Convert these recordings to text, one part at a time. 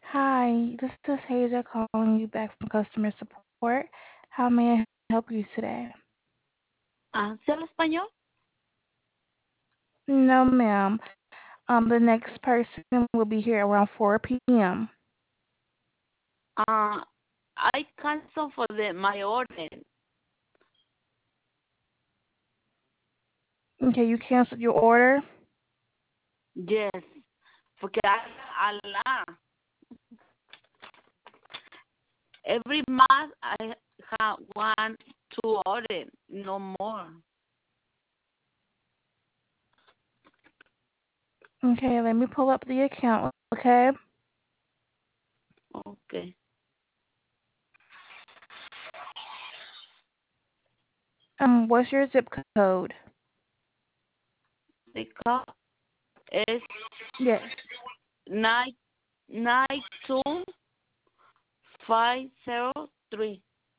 Hi, this is Hazel calling you back from customer support. How may I help you today? ¿Sí habla español? No, ma'am. The next person will be here around 4 p.m. Uh, I cancel for my order. Okay, you canceled your order? Yes, porque Allah, every month I have one, two order, no more. Okay, let me pull up the account, okay? Okay. What's your zip code? The code is Yes. 992-503.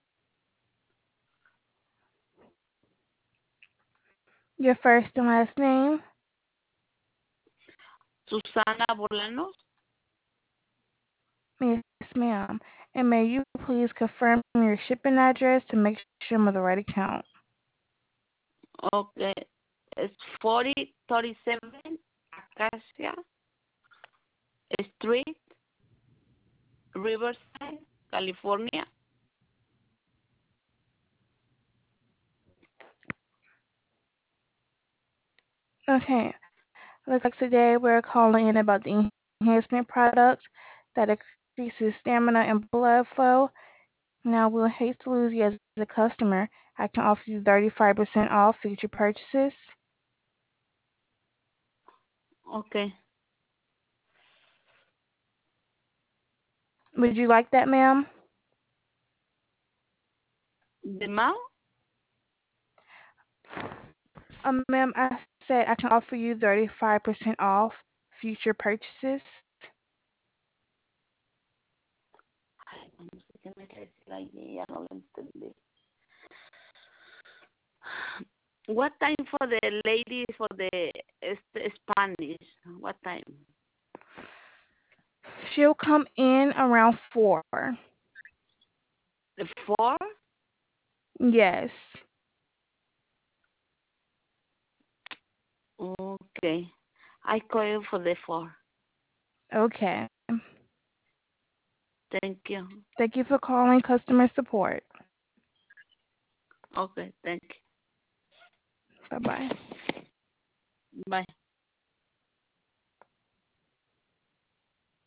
Your first and last name? Susana Bolanos. Yes, ma'am. And may you please confirm your shipping address to make sure I'm on the right account? Okay. It's 4037 Acacia Street, Riverside, California. Okay. Looks like today we're calling in about the enhancement product that increases stamina and blood flow. Now, we'll hate to lose you as a customer. I can offer you 35% off future purchases. Okay. Would you like that, ma'am? The amount? Ma'am, I said I can offer you 35% off future purchases. Ay, no sé qué me quiere decir ahí, ya no lo entendí. What time for the ladies for the Spanish? What time? She'll come in around 4. The 4? Yes. Okay. I call you for the 4. Okay. Thank you. Thank you for calling customer support. Okay, thank Bye-bye. you. Bye.